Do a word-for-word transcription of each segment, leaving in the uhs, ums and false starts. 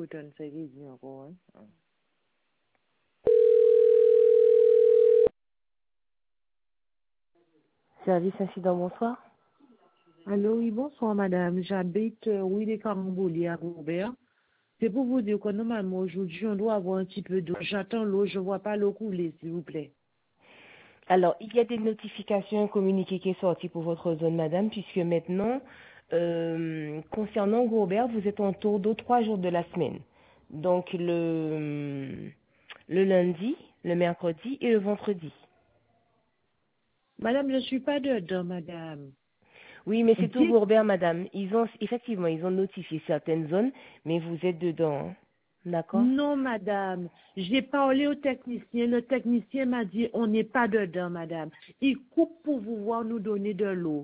tonne ça qui dit encore. Hein? Service incident, bonsoir. Allô, oui, bonsoir, madame. J'habite, euh, oui, les Caramboliers à Robert. C'est pour vous dire que normalement, aujourd'hui, on doit avoir un petit peu d'eau. J'attends l'eau, je vois pas l'eau couler, s'il vous plaît. Alors, il y a des notifications, un communiqué qui est sorti pour votre zone, madame, puisque maintenant, euh, concernant Gobert, vous êtes en tour d'eau trois jours de la semaine. Donc, le, le lundi, le mercredi et le vendredi. Madame, je suis pas dedans, madame. Oui, mais c'est tout Dites, Gobert, madame. Ils ont, effectivement, ils ont notifié certaines zones, mais vous êtes dedans, hein. D'accord? non, madame. J'ai parlé au technicien. Le technicien m'a dit, on n'est pas dedans, madame. Il coupe pour pouvoir nous donner de l'eau.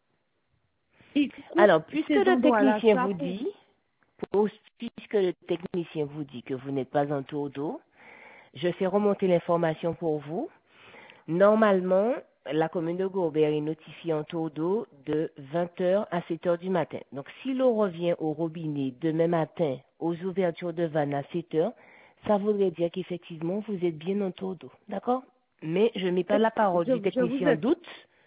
Il coupe Alors, puisque ces le endroits-là, technicien ça vous pour... dit, pour- puisque le technicien vous dit que vous n'êtes pas en tour d'eau, je fais remonter l'information pour vous. Normalement, la commune de Gobert est notifiée en taux d'eau de vingt heures à sept heures du matin. Donc, si l'eau revient au robinet demain matin aux ouvertures de vannes à sept heures, ça voudrait dire qu'effectivement, vous êtes bien en taux d'eau. D'accord? Mais je ne mets pas la parole Je, du je vous technicien en ex- doute.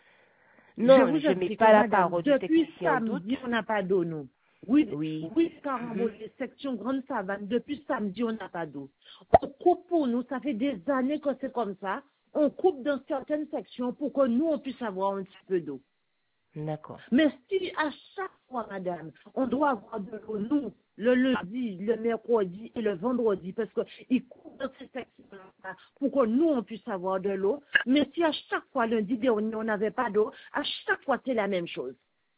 je Non, vous je ne mets explique, pas la madame. parole du Depuis technicien en doute. samedi, on n'a pas d'eau, nous. Oui, Oui. oui, Mhm. Carambole, section Grande Savane, depuis samedi, on n'a pas d'eau. On coupe pour nous, ça fait des années que c'est comme ça. On coupe dans certaines sections pour que nous, on puisse avoir un petit peu d'eau. D'accord. Mais si à chaque fois, madame, on doit avoir de l'eau, nous, le lundi, le mercredi et le vendredi, parce qu'ils coupent dans ces sections-là pour que nous, on puisse avoir de l'eau. Mais si à chaque fois, lundi dernier, on n'avait pas d'eau, à chaque fois, c'est la même chose.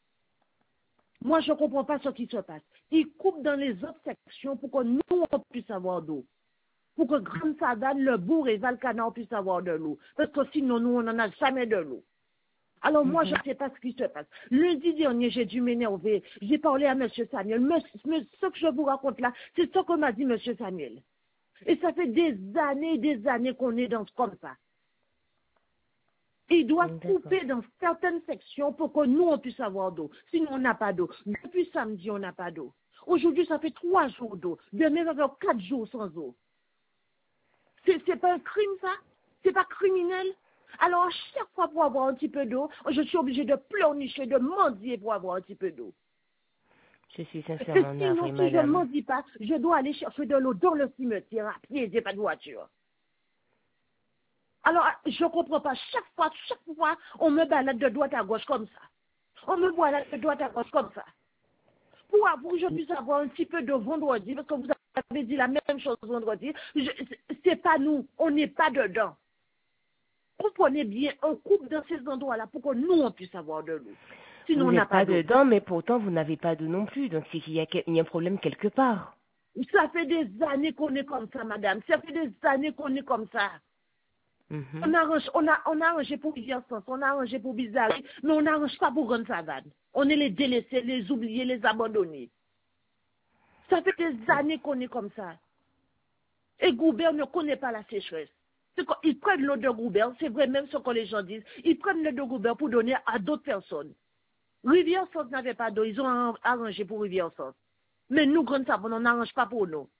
Moi, je ne comprends pas ce qui se passe. Ils coupent dans les autres sections pour que nous, on puisse avoir d'eau. Pour que Grande Sadane, le Bourg et Valcana puissent avoir de l'eau. Parce que sinon, nous, on n'en a jamais de l'eau. Alors moi, je ne Mhm. sais pas ce qui se passe. Lundi dernier, j'ai dû m'énerver. J'ai parlé à M. Samuel. Monsieur, ce que je vous raconte là, c'est ce que m'a dit M. Samuel. Et ça fait des années et des années qu'on est dans comme ça. Il doit D'accord. couper dans certaines sections pour que nous, on puisse avoir d'eau. Sinon, on n'a pas d'eau. Depuis samedi, on n'a pas d'eau. Aujourd'hui, ça fait trois jours d'eau. Demain, ça fait quatre jours sans eau. C'est, c'est pas un crime, ça? C'est pas criminel? Alors, à chaque fois pour avoir un petit peu d'eau, je suis obligée de pleurnicher, de mendier pour avoir un petit peu d'eau. Je suis Et sincèrement sinon, navrée, si je ne madame. mendie pas, je dois aller chercher de l'eau dans le cimetière à pied, j'ai pas de voiture. Alors, je ne comprends pas. Chaque fois, chaque fois, on me balade de droite à gauche comme ça. On me balade de droite à gauche comme ça. Pour, pour que je puisse avoir un petit peu de vendredi, parce que vous avez dit la même chose vendredi, je, c'est pas nous, on n'est pas dedans. Comprenez bien, on coupe dans ces endroits-là pour que nous, on puisse avoir de l'eau. Vous Sinon, on n'a n'êtes pas pas d'eau. dedans, mais pourtant vous n'avez pas d'eau non plus. Donc c'est qu'il y a, quel- il y a un problème quelque part. Ça fait des années qu'on est comme ça, madame. Ça fait des années qu'on est comme ça. Mhm. On arrange, on a, on a arrangé pour Rivière-Sens, on a arrangé pour Bizarre, mais on n'arrange pas pour Grande Savane. On est les délaissés, les oubliés, les abandonnés. Ça fait des années qu'on est comme ça. Et Goubert ne connaît pas la sécheresse. C'est quand ils prennent l'eau de Goubert, c'est vrai même ce que les gens disent, ils prennent l'eau de Goubert pour donner à d'autres personnes. Rivière-Sens n'avait pas d'eau, ils ont ar- arrangé pour Rivière-Sens. Mais nous, Grande Savane, on n'arrange pas pour nous.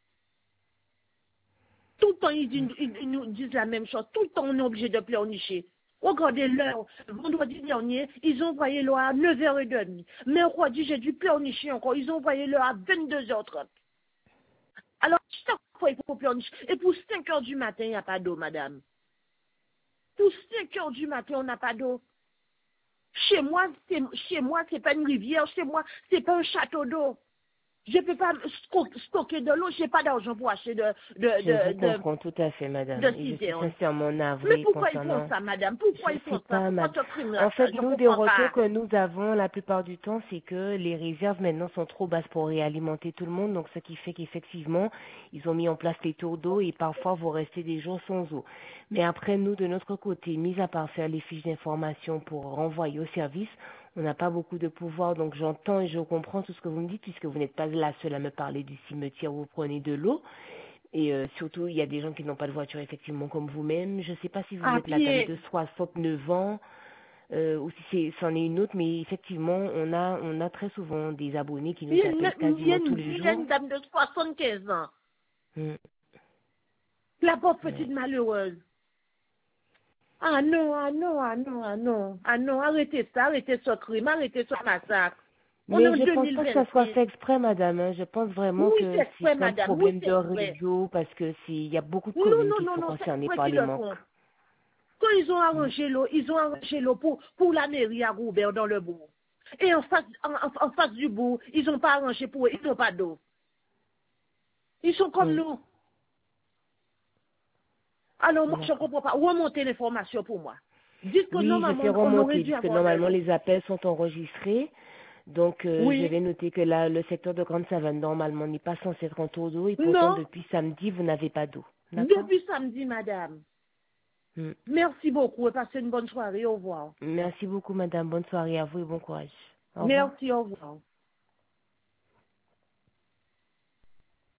Tout le temps, ils, disent- ils- ils nous disent la même chose. Tout le temps, on est obligé de pleurnicher. Regardez l'heure. Vendredi dernier, ils ont envoyé l'heure à neuf heures trente. Mercredi, j'ai dû pleurnicher encore. Ils ont envoyé l'heure à vingt-deux heures trente. Alors, chaque fois, il faut pleurnicher. Et pour cinq heures du matin, il n'y a pas d'eau, madame. Pour cinq heures du matin, on n'a pas d'eau. Chez moi, c'est, chez moi, c'est pas une rivière. Chez moi, c'est pas un château d'eau. Je ne peux pas sto- stocker de l'eau. Je n'ai pas d'argent pour acheter de, de, Je vous de, de, comprends tout à fait, madame. de Et je suis citerne. sincèrement Mais navrée pourquoi ils font concernant. ça, madame? Je Pourquoi ils sais font ça? pas, Pourquoi madame. ce crime-là? En fait, Je ne nous, des comprends retours pas. que nous avons la plupart du temps, c'est que les réserves maintenant sont trop basses pour réalimenter tout le monde. Donc, ce qui fait qu'effectivement, ils ont mis en place les tours d'eau et parfois vous restez des jours sans eau. Mais après, nous, de notre côté, mis à part faire les fiches d'information pour renvoyer au service, on n'a pas beaucoup de pouvoir. Donc, j'entends et je comprends tout ce que vous me dites puisque vous n'êtes pas la seule à me parler du cimetière où vous prenez de l'eau. Et euh, surtout, il y a des gens qui n'ont pas de voiture, effectivement, comme vous-même. Je ne sais pas si vous À êtes la dame pied. de soixante-neuf ans. euh, ou si c'est, c'en est une autre, mais effectivement, on a, on a très souvent des abonnés qui Il y nous a une, appellent il y a quasiment tous une, les il y a jours. une dame de soixante-quinze ans. Mm. La pauvre Ouais. petite malheureuse. Ah non, ah non, ah non, ah non, ah non, arrêtez ça, arrêtez ce crime, arrêtez ce massacre. On est Mais en je pense pas que ça soit deux mille vingt-six. fait exprès, madame, hein. Je pense vraiment Oui, c'est que exprès, c'est un madame, oui, problème c'est de exprès. réseau parce que c'est, il y a beaucoup de Non, communes non, qui non, sont non, c'est concernées exprès par qu'ils les le manques. font. Quand ils ont Mm. arrangé l'eau, ils ont arrangé l'eau pour, pour la mairie à Roubert dans le bourg. Et en face, en, en- en face du bourg, ils n'ont pas arrangé pour eux, ils n'ont pas d'eau. Ils sont comme Mm. nous. Alors moi, je ne D'accord. comprends pas. Remontez l'information pour moi. Dites que Oui, je normalement, fais on aurait remonter dû puisque avoir de normalement l'eau. les appels sont enregistrés. Donc, euh, je Oui. vais noter que là, le secteur de Grande Savane, normalement, n'est pas censé être en taux d'eau et pourtant, Non. depuis samedi, vous n'avez pas d'eau. D'accord? Depuis samedi, madame. Mm. Merci beaucoup et passez une bonne soirée. Au revoir. Merci beaucoup, madame. Bonne soirée à vous et bon courage. Au revoir. Merci, au revoir.